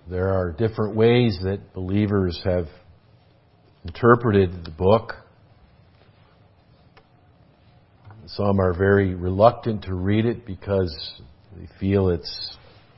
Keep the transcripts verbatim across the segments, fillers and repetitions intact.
there are different ways that believers have interpreted the book. Some are very reluctant to read it because they feel it's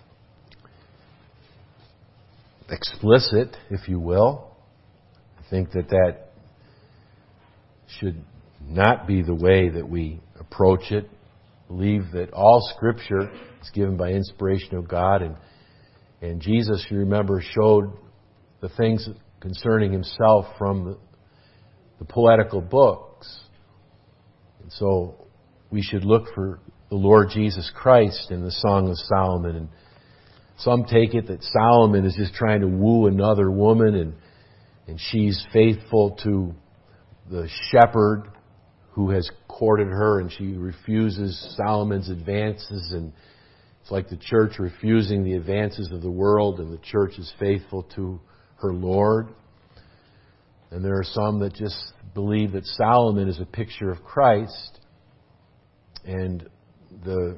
explicit, if you will. I think that that should not be the way that we approach it. Believe that all Scripture is given by inspiration of God, and and Jesus, you remember, showed the things concerning Himself from the, the poetical books. And so we should look for the Lord Jesus Christ in the Song of Solomon. And some take it that Solomon is just trying to woo another woman, and and she's faithful to the shepherd who has courted her, and she refuses Solomon's advances, and it's like the church refusing the advances of the world, and the church is faithful to her Lord. And there are some that just believe that Solomon is a picture of Christ, and the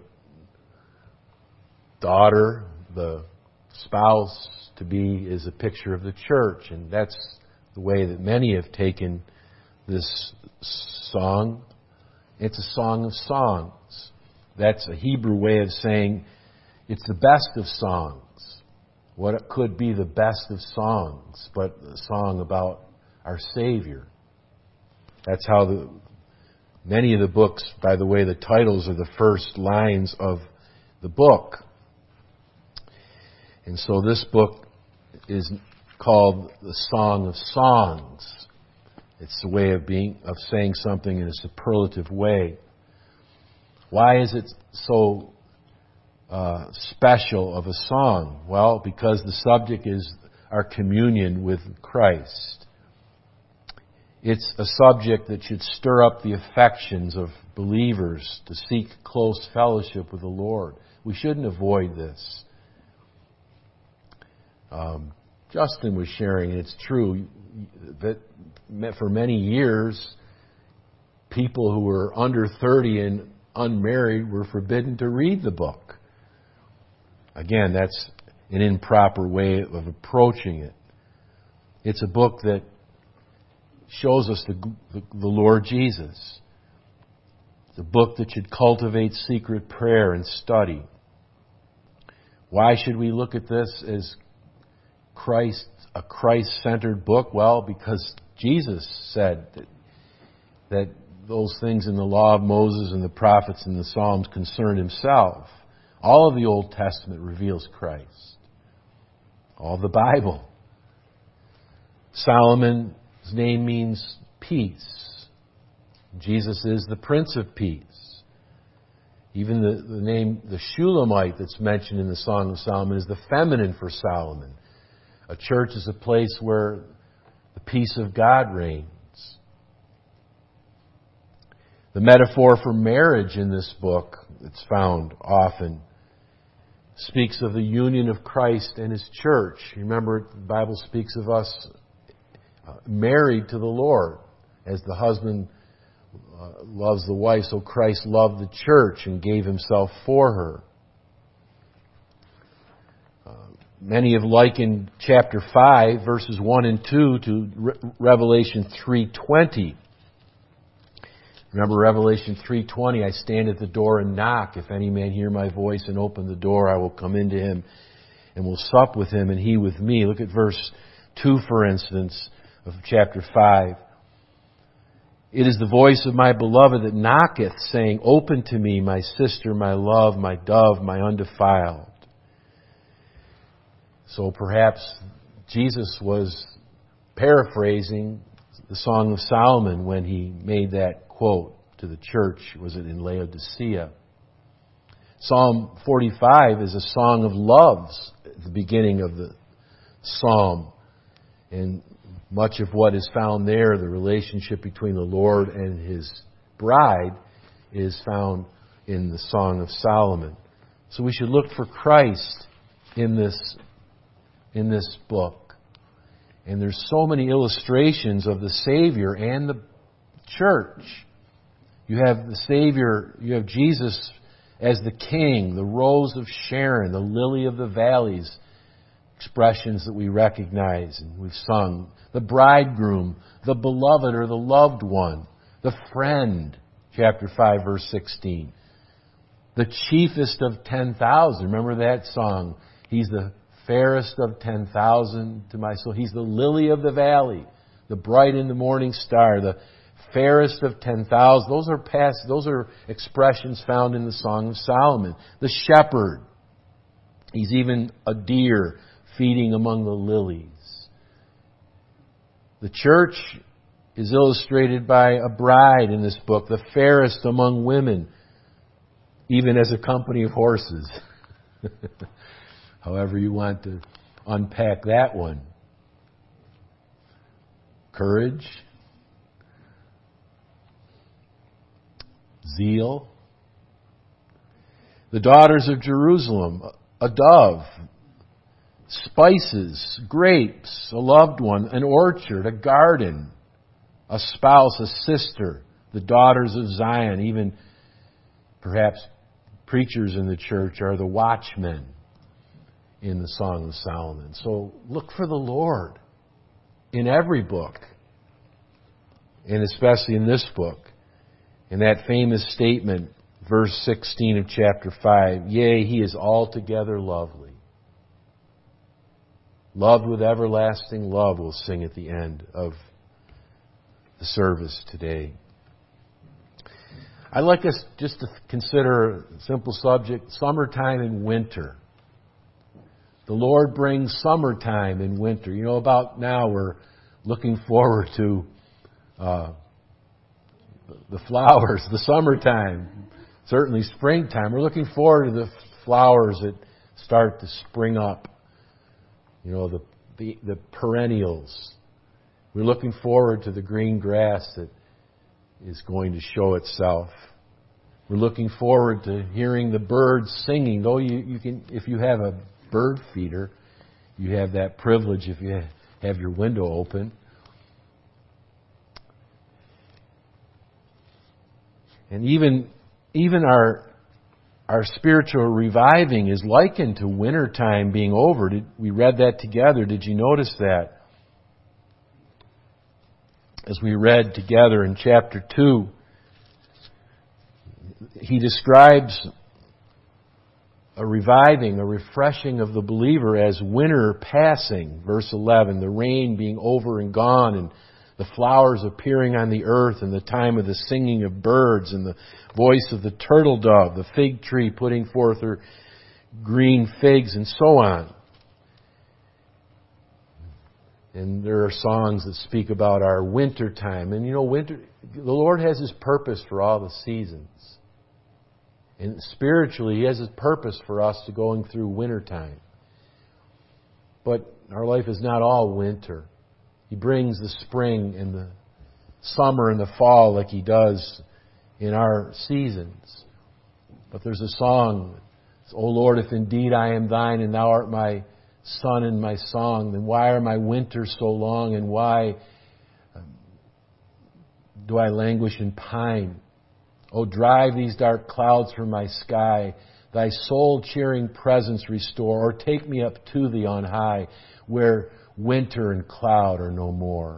daughter, the spouse to be, is a picture of the church. And that's the way that many have taken this song. It's a song of songs. That's a Hebrew way of saying it's the best of songs. What could be the best of songs but a song about our Savior? That's how the many of the books, by the way, the titles are the first lines of the book. And so this book is called the Song of Songs. It's a way of being of saying something in a superlative way. Why is it so uh, special of a song? Well, because the subject is our communion with Christ. It's a subject that should stir up the affections of believers to seek close fellowship with the Lord. We shouldn't avoid this. Um, Justin was sharing, and it's true, that for many years, people who were under thirty and unmarried were forbidden to read the book. Again, that's an improper way of approaching it. It's a book that shows us the, the, the Lord Jesus. It's a book that should cultivate secret prayer and study. Why should we look at this as Christ, a Christ-centered book? Well, because Jesus said that, that those things in the law of Moses and the prophets and the Psalms concern Himself. All of the Old Testament reveals Christ. All of the Bible. Solomon's name means peace. Jesus is the Prince of Peace. Even the, the name, the Shulamite that's mentioned in the Song of Solomon is the feminine for Solomon. A church is a place where the peace of God reigns. The metaphor for marriage in this book, that's found often, speaks of the union of Christ and His church. Remember, the Bible speaks of us married to the Lord. As the husband loves the wife, so Christ loved the church and gave Himself for her. Many have likened chapter five, verses one and two, to Re- Revelation three twenty. Remember Revelation three twenty, I stand at the door and knock. If any man hear my voice and open the door, I will come into him and will sup with him and he with me. Look at verse two, for instance, of chapter five. It is the voice of my beloved that knocketh, saying, Open to me, my sister, my love, my dove, my undefiled. So perhaps Jesus was paraphrasing the Song of Solomon when He made that quote to the church. Was it in Laodicea? Psalm forty-five is a song of loves at the beginning of the psalm. And much of what is found there, the relationship between the Lord and His bride, is found in the Song of Solomon. So we should look for Christ in this in this book. And there's so many illustrations of the Savior and the church. You have the Savior, you have Jesus as the King, the rose of Sharon, the lily of the valleys, expressions that we recognize and we've sung. The bridegroom, the beloved or the loved one, the friend, chapter five, verse sixteen. The chiefest of ten thousand. Remember that song? He's the fairest of ten thousand to my soul. He's the lily of the valley, the bright in the morning star, the fairest of ten thousand. Those are past, those are expressions found in the Song of Solomon. The shepherd. He's even a deer feeding among the lilies. The church is illustrated by a bride in this book, the fairest among women, even as a company of horses. However you want to unpack that one. Courage, zeal. The daughters of Jerusalem, a dove, spices, grapes, a loved one, an orchard, a garden, a spouse, a sister, the daughters of Zion, even perhaps preachers in the church are the watchmen in the Song of Solomon. So look for the Lord in every book, and especially in this book. In that famous statement, verse sixteen of chapter five, yea, He is altogether lovely. Loved with everlasting love, we'll sing at the end of the service today. I'd like us just to consider a simple subject, summertime and winter. The Lord brings summertime and winter. You know, about now we're looking forward to uh, the flowers, the summertime, certainly springtime. We're looking forward to the flowers that start to spring up. You know, the, the, the perennials. We're looking forward to the green grass that is going to show itself. We're looking forward to hearing the birds singing. Though you, you can, if you have a bird feeder, you have that privilege if you have your window open. And even even our our spiritual reviving is likened to wintertime being over. Did, we read that together. Did you notice that? As we read together in chapter two, he describes a reviving, a refreshing of the believer as winter passing. Verse eleven, the rain being over and gone, and the flowers appearing on the earth, and the time of the singing of birds, and the voice of the turtle dove, the fig tree putting forth her green figs, and so on. And there are songs that speak about our winter time. And you know, winter, the Lord has His purpose for all the seasons. And spiritually, He has His purpose for us to going through winter time. But our life is not all winter. He brings the spring and the summer and the fall like He does in our seasons. But there's a song, O Lord, if indeed I am Thine and Thou art my sun and my song, then why are my winters so long, and why do I languish and pine? O drive these dark clouds from my sky, Thy soul-cheering presence restore, or take me up to Thee on high, where winter and cloud are no more.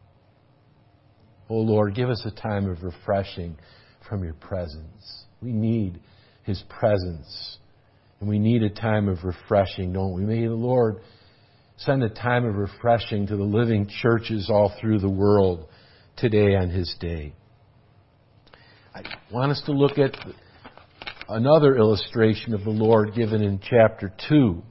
O Lord, give us a time of refreshing from Your presence. We need His presence. And we need a time of refreshing, don't we? May the Lord send a time of refreshing to the living churches all through the world today on His day. I want us to look at another illustration of the Lord given in chapter two.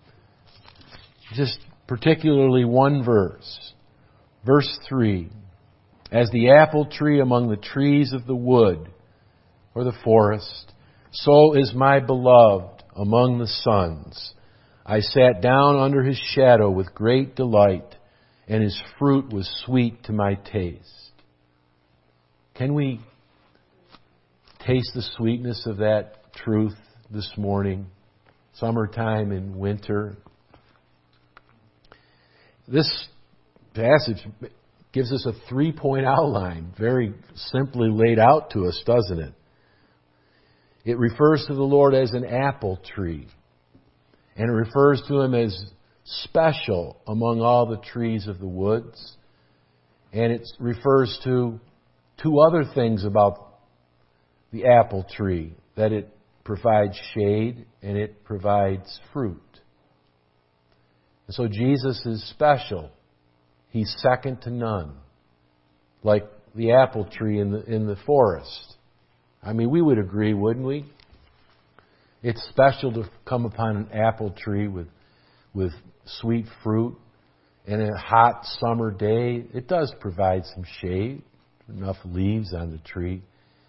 Just particularly one verse. Verse three. As the apple tree among the trees of the wood or the forest, so is my beloved among the sons. I sat down under His shadow with great delight, and His fruit was sweet to my taste. Can we taste the sweetness of that truth this morning? Summertime and winter. This passage gives us a three-point outline, very simply laid out to us, doesn't it? It refers to the Lord as an apple tree. And it refers to Him as special among all the trees of the woods. And it refers to two other things about the apple tree, that it provides shade and it provides fruit. And so Jesus is special. He's second to none. Like the apple tree in the in the forest. I mean, we would agree, wouldn't we? It's special to come upon an apple tree with with sweet fruit. And in a hot summer day, it does provide some shade, enough leaves on the tree.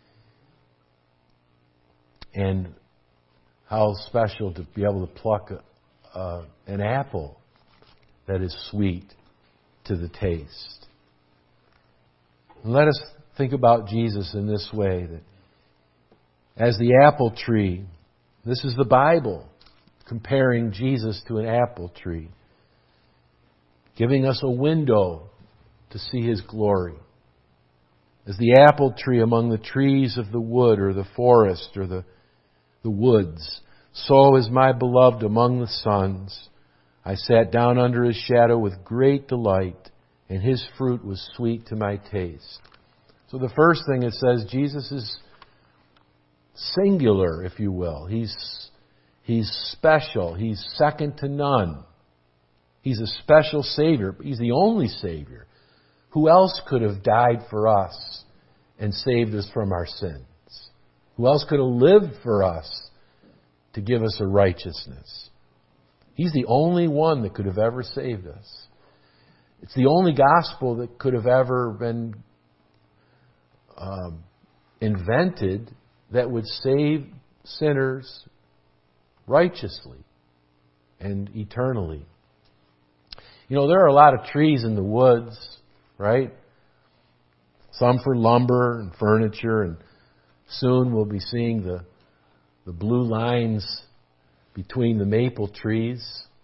And how special to be able to pluck a, uh, an apple that is sweet to the taste. And let us think about Jesus in this way, that as the apple tree, this is the Bible comparing Jesus to an apple tree, giving us a window to see His glory. As the apple tree among the trees of the wood or the forest or the, the woods, so is my beloved among the sons. I sat down under His shadow with great delight, and His fruit was sweet to my taste. So the first thing it says, Jesus is singular, if you will. He's, he's special. He's second to none. He's a special Savior. He's the only Savior. Who else could have died for us and saved us from our sins? Who else could have lived for us to give us a righteousness? He's the only one that could have ever saved us. It's the only gospel that could have ever been um, invented that would save sinners righteously and eternally. You know, there are a lot of trees in the woods, right? Some for lumber and furniture, and soon we'll be seeing the the blue lines between the maple trees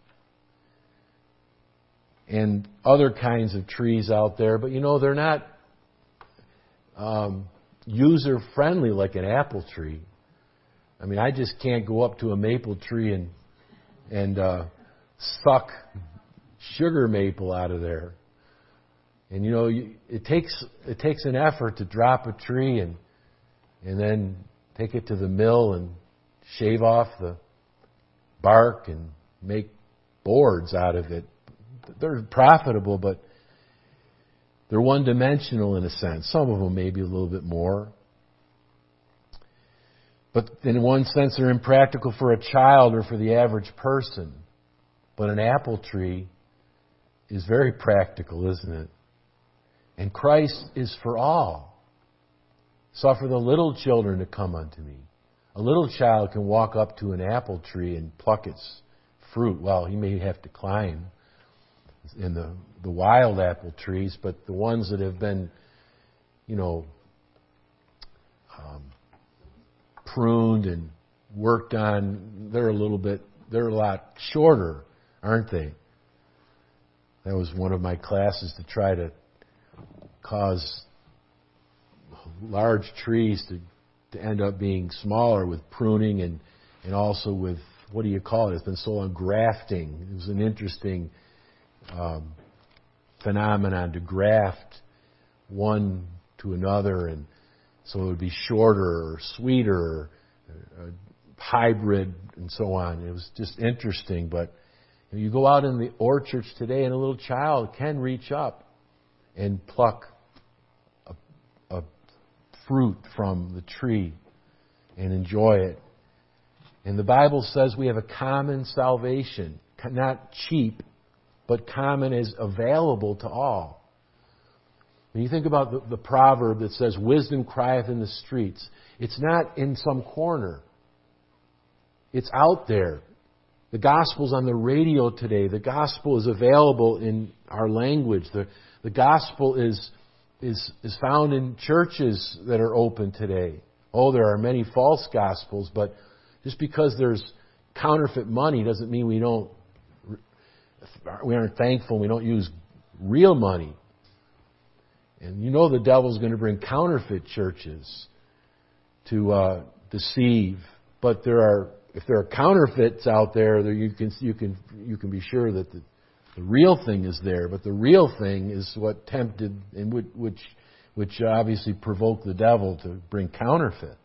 and other kinds of trees out there. But you know, they're not um, user-friendly like an apple tree. I mean, I just can't go up to a maple tree and and uh, suck sugar maple out of there. And you know, it takes it takes an effort to drop a tree and and then take it to the mill and shave off the bark and make boards out of it. They're profitable, but they're one-dimensional in a sense. Some of them maybe a little bit more. But in one sense, they're impractical for a child or for the average person. But an apple tree is very practical, isn't it? And Christ is for all. Suffer the little children to come unto me. A little child can walk up to an apple tree and pluck its fruit. Well, he may have to climb in the, the wild apple trees, but the ones that have been, you know, um, pruned and worked on, they're a little bit, they're a lot shorter, aren't they? That was one of my classes, to try to cause large trees to, to end up being smaller with pruning and, and also with, what do you call it? It's been so long, grafting. It was an interesting um, phenomenon to graft one to another, and so it would be shorter or sweeter or uh, hybrid and so on. It was just interesting, but you go out in the orchards today and a little child can reach up and pluck a, a fruit from the tree and enjoy it. And the Bible says we have a common salvation, not cheap, but common is available to all. When you think about the, the proverb that says, wisdom crieth in the streets, it's not in some corner. It's out there. The gospel's on the radio today. The gospel is available in our language. The, the gospel is, is, is found in churches that are open today. Oh, there are many false gospels, but just because there's counterfeit money doesn't mean we don't, we aren't thankful, we don't use real money. And you know the devil's going to bring counterfeit churches to uh, deceive. But there are if there are counterfeits out there, there you can you can you can be sure that the, the real thing is there. But the real thing is what tempted and which which, which obviously provoked the devil to bring counterfeits.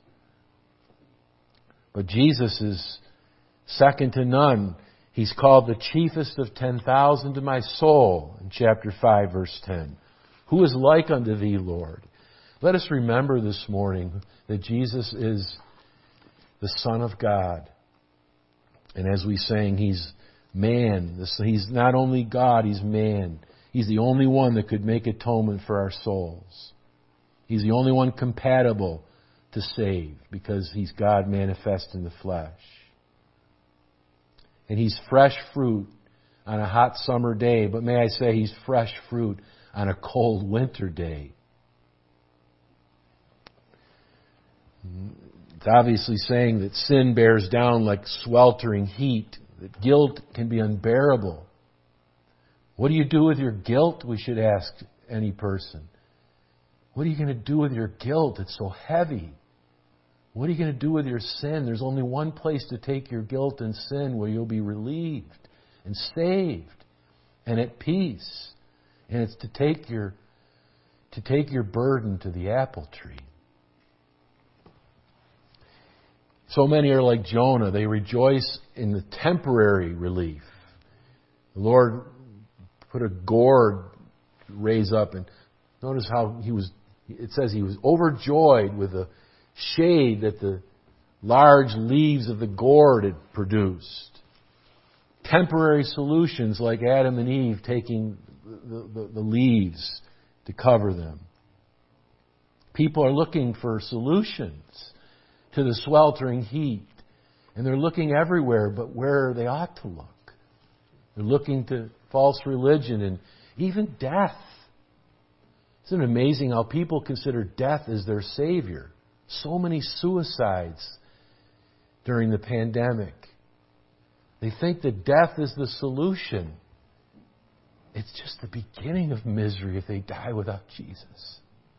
But Jesus is second to none. He's called the chiefest of ten thousand to my soul in chapter five, verse ten. Who is like unto thee, Lord? Let us remember this morning that Jesus is the Son of God. And as we sang, He's man. He's not only God, He's man. He's the only one that could make atonement for our souls. He's the only one compatible to save because He's God manifest in the flesh. And He's fresh fruit on a hot summer day, but may I say He's fresh fruit on a cold winter day. It's obviously saying that sin bears down like sweltering heat, that guilt can be unbearable. What do you do with your guilt? We should ask any person. What are you going to do with your guilt? It's so heavy. What are you going to do with your sin? There's only one place to take your guilt and sin where you'll be relieved and saved and at peace. And it's to take your to take your burden to the apple tree. So many are like Jonah. They rejoice in the temporary relief. The Lord put a gourd raise up, and notice how he was, it says he was overjoyed with the shade that the large leaves of the gourd had produced. Temporary solutions like Adam and Eve taking the, the, the leaves to cover them. People are looking for solutions to the sweltering heat. And they're looking everywhere but where they ought to look. They're looking to false religion and even death. Isn't it amazing how people consider death as their savior? So many suicides during the pandemic. They think that death is the solution. It's just the beginning of misery if they die without Jesus.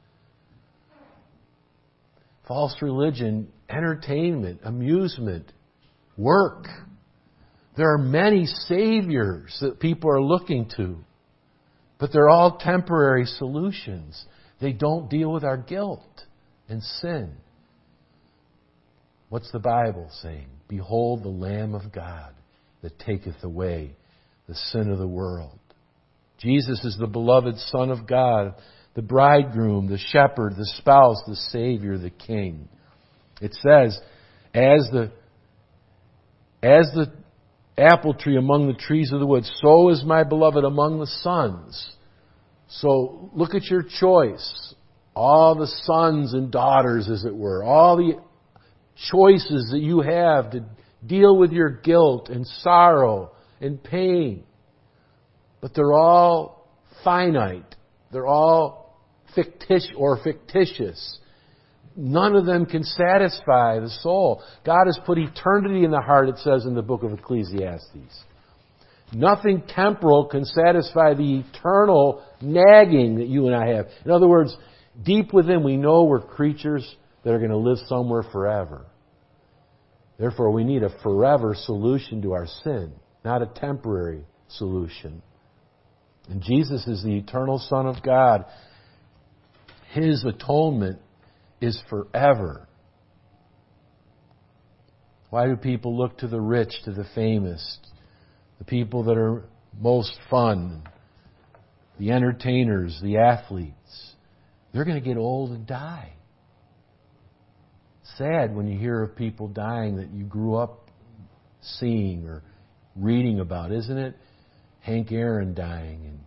False religion, entertainment, amusement, work. There are many saviors that people are looking to, but they're all temporary solutions. They don't deal with our guilt and sin. What's the Bible saying? Behold the Lamb of God that taketh away the sin of the world. Jesus is the beloved Son of God, the bridegroom, the shepherd, the spouse, the Savior, the King. It says, as the, as the apple tree among the trees of the wood, so is my beloved among the sons. So look at your choice. All the sons and daughters, as it were. All the choices that you have to deal with your guilt and sorrow and pain. But they're all finite. They're all fictitious or fictitious. None of them can satisfy the soul. God has put eternity in the heart, it says in the book of Ecclesiastes. Nothing temporal can satisfy the eternal nagging that you and I have. In other words, deep within we know we're creatures that are going to live somewhere forever. Therefore, we need a forever solution to our sin, not a temporary solution. And Jesus is the eternal Son of God. His atonement is forever. Why do people look to the rich, to the famous, the people that are most fun, the entertainers, the athletes? They're going to get old and die. Sad when you hear of people dying that you grew up seeing or reading about, isn't it? Hank Aaron dying and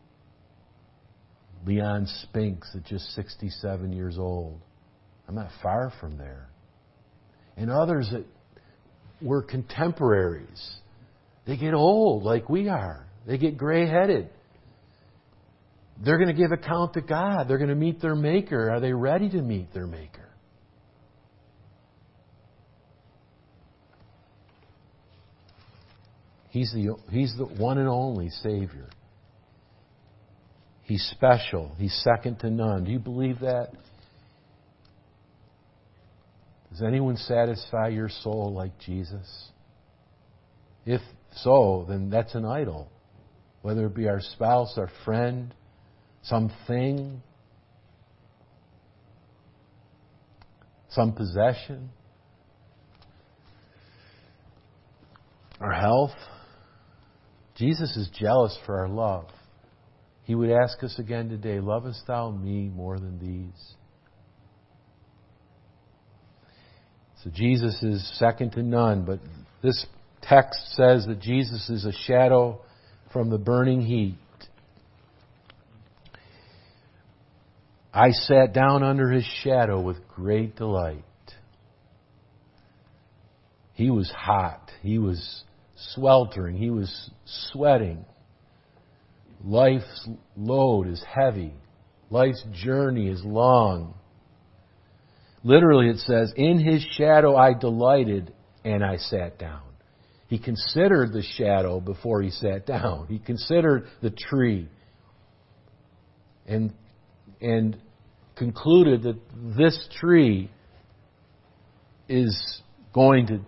Leon Spinks at just sixty-seven years old. I'm not far from there. And others that were contemporaries. They get old like we are. They get gray-headed. They're going to give account to God. They're going to meet their Maker. Are they ready to meet their Maker? He's the, he's the one and only Savior. He's special. He's second to none. Do you believe that? Does anyone satisfy your soul like Jesus? If so, then that's an idol. Whether it be our spouse, our friend, something, some possession, our health. Jesus is jealous for our love. He would ask us again today, lovest thou me more than these? So Jesus is second to none, but this text says that Jesus is a shadow from the burning heat. I sat down under His shadow with great delight. He was hot. He was sweltering. He was sweating. Life's load is heavy. Life's journey is long. Literally it says, in His shadow I delighted and I sat down. He considered the shadow before He sat down. He considered the tree and, and concluded that this tree is going to,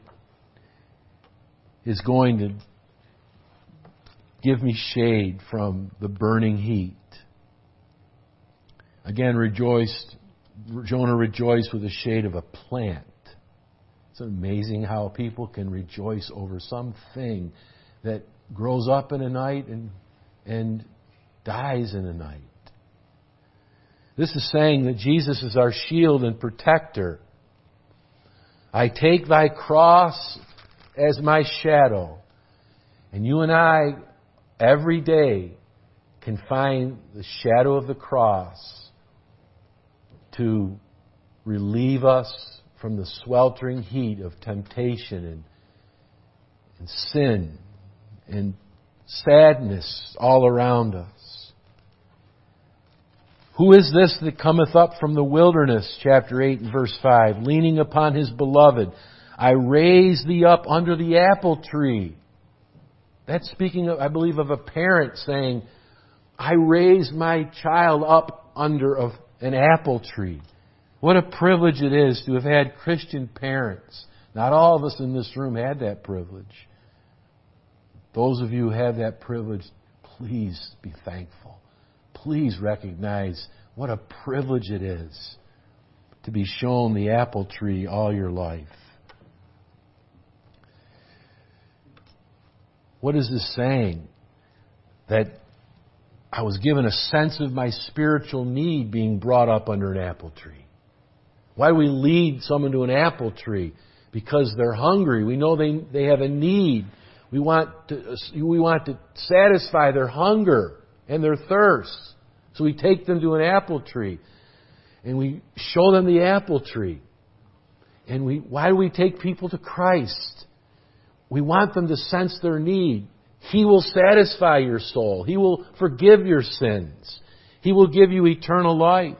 is going to give me shade from the burning heat. Again, rejoiced, Jonah rejoiced with the shade of a plant. It's amazing how people can rejoice over something that grows up in a night and, and dies in a night. This is saying that Jesus is our shield and protector. I take thy cross as my shadow. And you and I, every day, can find the shadow of the cross to relieve us from the sweltering heat of temptation and, and sin and sadness all around us. Who is this that cometh up from the wilderness, chapter eight and verse five, leaning upon his beloved? I raise thee up under the apple tree. That's speaking, of, I believe, of a parent saying, I raise my child up under a, an apple tree. What a privilege it is to have had Christian parents. Not all of us in this room had that privilege. Those of you who have that privilege, please be thankful. Please recognize what a privilege it is to be shown the apple tree all your life. What is this saying? That I was given a sense of my spiritual need being brought up under an apple tree. Why do we lead someone to an apple tree? Because they're hungry. We know they, they have a need. We want to, we want to satisfy their hunger and their thirst. So we take them to an apple tree and we show them the apple tree. And we, why do we take people to Christ? We want them to sense their need. He will satisfy your soul. He will forgive your sins. He will give you eternal life.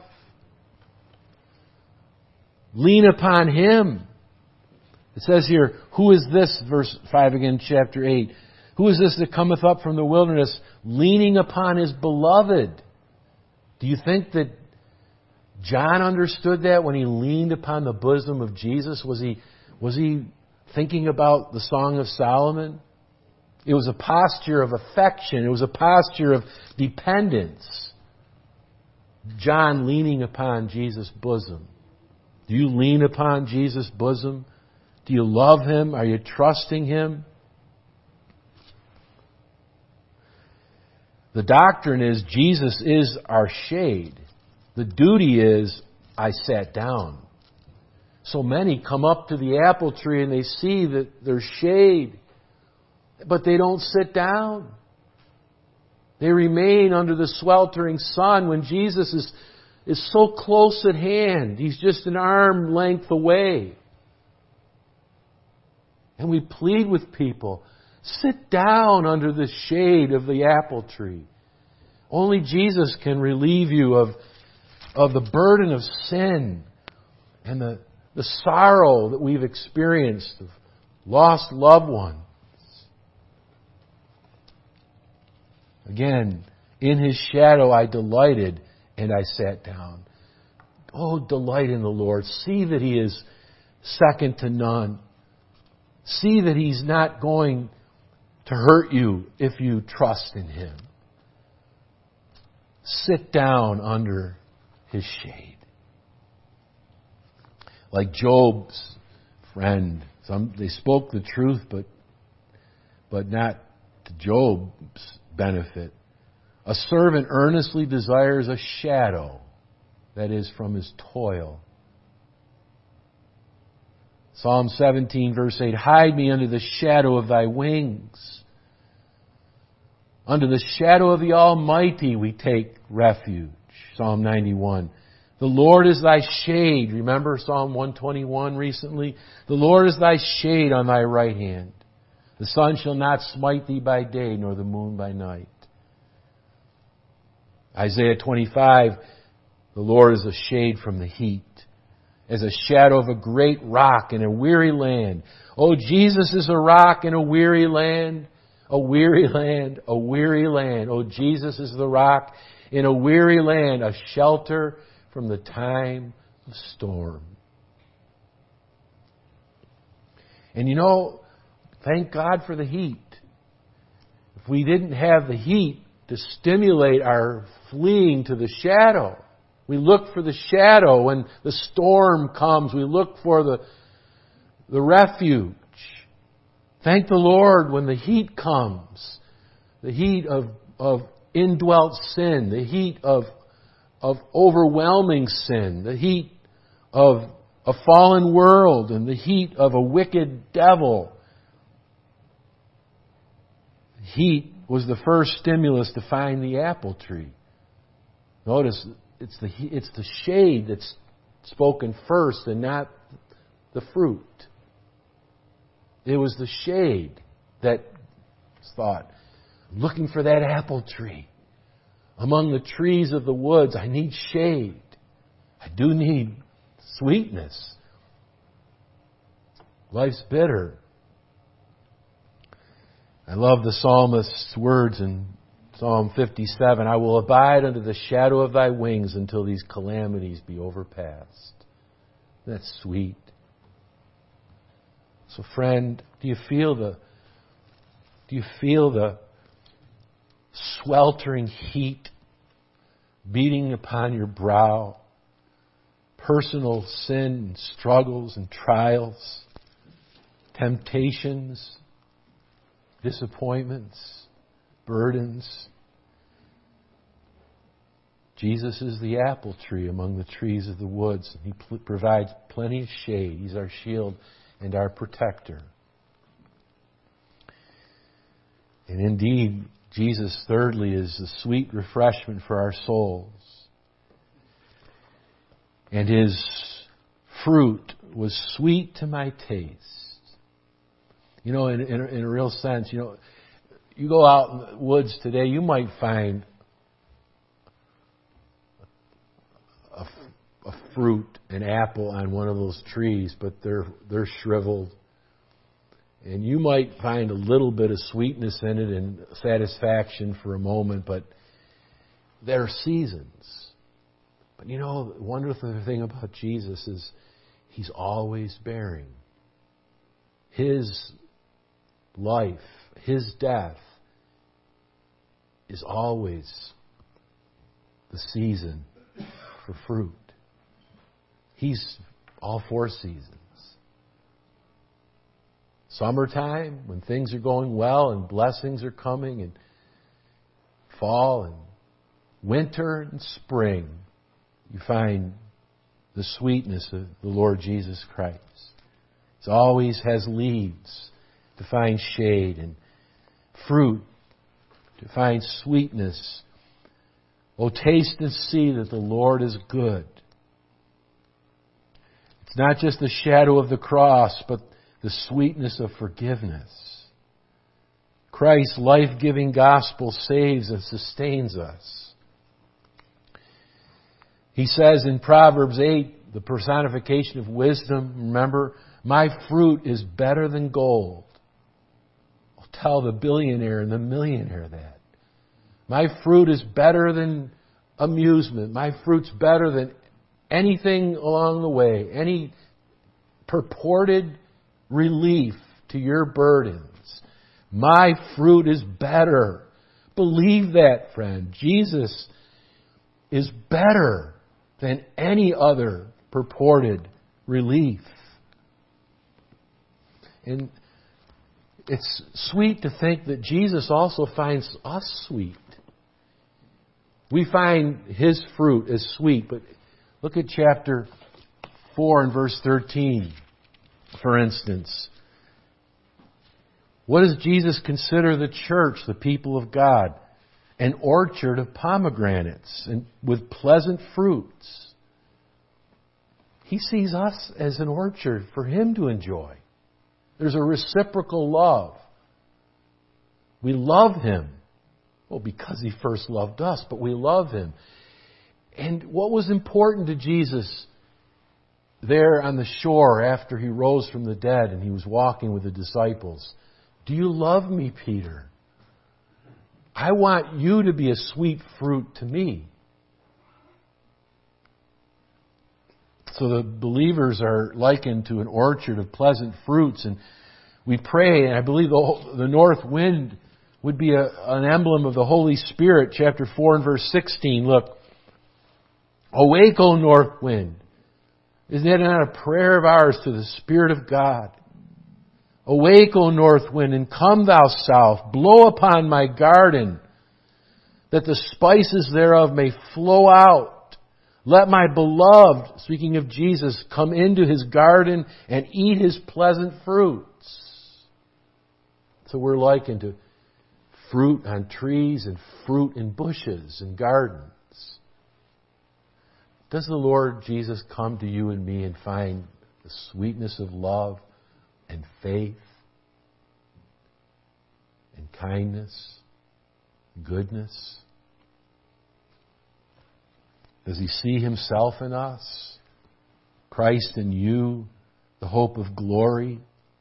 Lean upon Him. It says here, who is this, verse five again, chapter eight. Who is this that cometh up from the wilderness, leaning upon his beloved? Do you think that John understood that when he leaned upon the bosom of Jesus? Was he, was he thinking about the Song of Solomon? It was a posture of affection. It was a posture of dependence. John leaning upon Jesus' bosom. Do you lean upon Jesus' bosom? Do you love Him? Are you trusting Him? The doctrine is Jesus is our shade. The duty is, I sat down. So many come up to the apple tree and they see that there's shade, but they don't sit down. They remain under the sweltering sun when Jesus is, is so close at hand. He's just an arm length away. And we plead with people, sit down under the shade of the apple tree. Only Jesus can relieve you of, of the burden of sin and the, the sorrow that we've experienced of lost loved ones. Again, in His shadow I delighted and I sat down. Oh, delight in the Lord. See that He is second to none. See that He's not going to hurt you if you trust in Him. Sit down under His shade. Like Job's friend. Some, they spoke the truth, but, but not to Job's benefit. A servant earnestly desires a shadow, that is, from his toil. Psalm seventeen, verse eight, hide me under the shadow of Thy wings. Under the shadow of the Almighty we take refuge. Psalm ninety-one. The Lord is thy shade. Remember Psalm one twenty-one recently? The Lord is thy shade on thy right hand. The sun shall not smite thee by day, nor the moon by night. Isaiah twenty-five, the Lord is a shade from the heat, as a shadow of a great rock in a weary land. Oh, Jesus is a rock in a weary land, a weary land, a weary land. Oh, Jesus is the rock in a weary land, a shelter from the time of storm. And you know, thank God for the heat. If we didn't have the heat to stimulate our fleeing to the shadow, we look for the shadow when the storm comes. We look for the, the refuge. Thank the Lord when the heat comes. The heat of, of indwelt sin. The heat of, of overwhelming sin. The heat of a fallen world and the heat of a wicked devil. Heat was the first stimulus to find the apple tree. Notice, it's the, it's the shade that's spoken first and not the fruit. It was the shade that thought, looking for that apple tree. Among the trees of the woods, I need shade. I do need sweetness. Life's bitter. I love the psalmist's words in Psalm fifty-seven. I will abide under the shadow of Thy wings until these calamities be overpassed. That's sweet. So friend, do you feel the do you feel the sweltering heat beating upon your brow? Personal sin and struggles and trials, temptations, disappointments, burdens. Jesus is the apple tree among the trees of the woods. He pl- provides plenty of shade. He's our shield and our protector. And indeed, Jesus, thirdly, is the sweet refreshment for our souls. And His fruit was sweet to my taste. You know, in, in, in a real sense, you know, you go out in the woods today, you might find a, a fruit, an apple on one of those trees, but they're they're shriveled. And you might find a little bit of sweetness in it and satisfaction for a moment, but there are seasons. But you know, the wonderful thing about Jesus is He's always bearing. His life, His death is always the season for fruit. He's all four seasons. Summertime, when things are going well and blessings are coming, and fall and winter and spring, you find the sweetness of the Lord Jesus Christ. He always has leaves to find shade and fruit to find sweetness. Oh, taste and see that the Lord is good. It's not just the shadow of the cross, but the sweetness of forgiveness. Christ's life-giving gospel saves and sustains us. He says in Proverbs eight, the personification of wisdom, remember, my fruit is better than gold. I'll tell the billionaire and the millionaire that. My fruit is better than amusement. My fruit's better than anything along the way, any purported relief to your burdens. My fruit is better. Believe that, friend. Jesus is better than any other purported relief. And it's sweet to think that Jesus also finds us sweet. We find His fruit as sweet, but look at chapter four and verse thirteen, for instance. What does Jesus consider the church, the people of God? An orchard of pomegranates and with pleasant fruits. He sees us as an orchard for Him to enjoy. There's a reciprocal love. We love Him. Well, because He first loved us, but we love Him. And what was important to Jesus there on the shore after He rose from the dead and He was walking with the disciples? Do you love me, Peter? I want you to be a sweet fruit to me. So the believers are likened to an orchard of pleasant fruits. And we pray, and I believe the, the north wind would be a, an emblem of the Holy Spirit. Chapter four and verse sixteen. Look. Awake, O north wind. Isn't that not a prayer of ours to the Spirit of God? Awake, O north wind, and come thou south. Blow upon my garden, that the spices thereof may flow out. Let my beloved, speaking of Jesus, come into His garden and eat His pleasant fruits. So we're likened to fruit on trees and fruit in bushes and gardens. Does the Lord Jesus come to you and me and find the sweetness of love and faith and kindness, goodness? Does He see Himself in us? Christ in you, the hope of glory?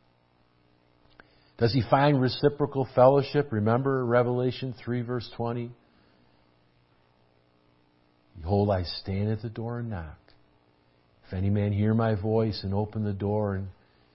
Does He find reciprocal fellowship? Remember Revelation three verse twenty? Behold, I stand at the door and knock. If any man hear my voice and open the door, and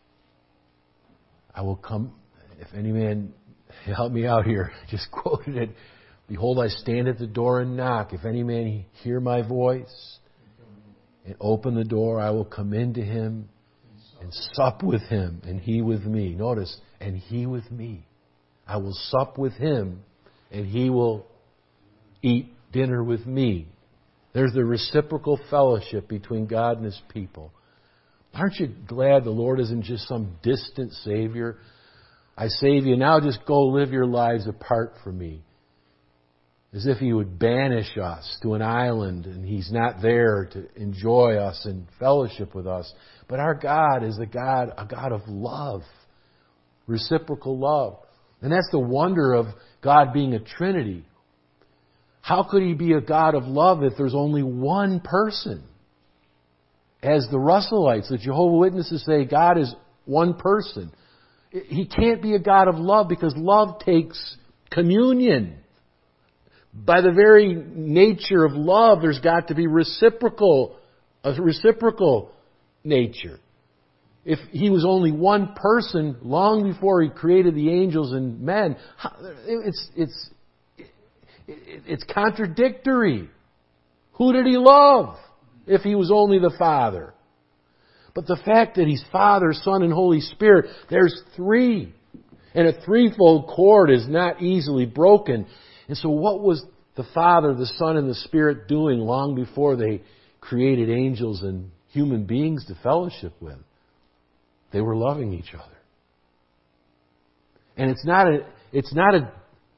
I will come. If any man, help me out here, I just quoted it. Behold, I stand at the door and knock. If any man hear my voice and open the door, I will come into him and sup with him, and he with me. Notice, and he with me. I will sup with him, and he will eat dinner with me. There's the reciprocal fellowship between God and His people. Aren't you glad the Lord isn't just some distant Savior? I save you, now just go live your lives apart from me. As if He would banish us to an island and He's not there to enjoy us and fellowship with us. But our God is a God, a God of love. Reciprocal love. And that's the wonder of God being a Trinity. How could He be a God of love if there's only one person? As the Russellites, the Jehovah's Witnesses say, God is one person. He can't be a God of love because love takes communion. By the very nature of love, there's got to be reciprocal, a reciprocal nature. If He was only one person long before He created the angels and men, it's it's it's contradictory. Who did He love if He was only the Father? But the fact that He's Father, Son, and Holy Spirit, there's three. And a threefold cord is not easily broken. And so what was the Father, the Son, and the Spirit doing long before they created angels and human beings to fellowship with? They were loving each other. And it's not a, it's not a,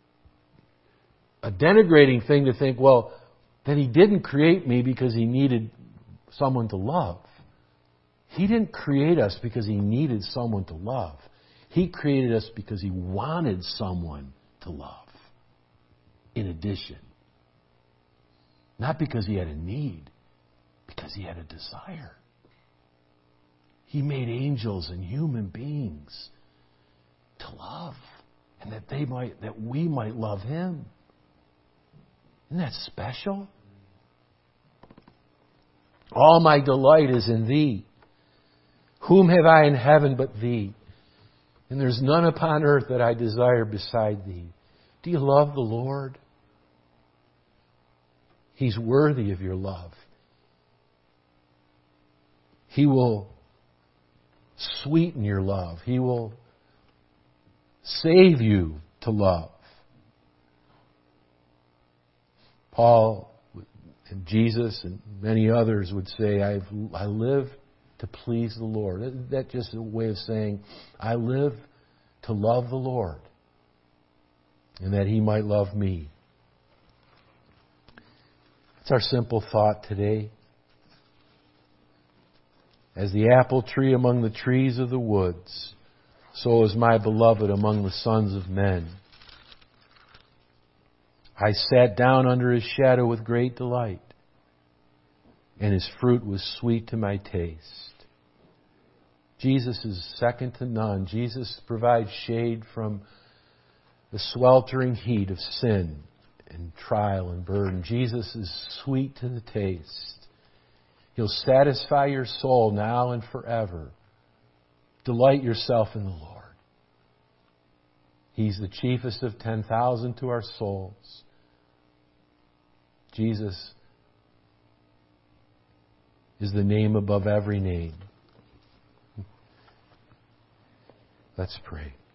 a denigrating thing to think, well, then He didn't create me because He needed someone to love. He didn't create us because He needed someone to love. He created us because He wanted someone to love. In addition. Not because He had a need, because He had a desire. He made angels and human beings to love, and that they might, that we might love Him. Isn't that special? All my delight is in Thee. Whom have I in heaven but Thee? And there's none upon earth that I desire beside Thee. Do you love the Lord? He's worthy of your love. He will sweeten your love. He will save you to love. Paul and Jesus and many others would say, I've, I live to please the Lord. That's just a way of saying, I live to love the Lord and that He might love me. That's our simple thought today. As the apple tree among the trees of the woods, so is my beloved among the sons of men. I sat down under His shadow with great delight, and His fruit was sweet to my taste. Jesus is second to none. Jesus provides shade from the sweltering heat of sin and trial and burden. Jesus is sweet to the taste. He'll satisfy your soul now and forever. Delight yourself in the Lord. He's the chiefest of ten thousand to our souls. Jesus is the name above every name. Let's pray.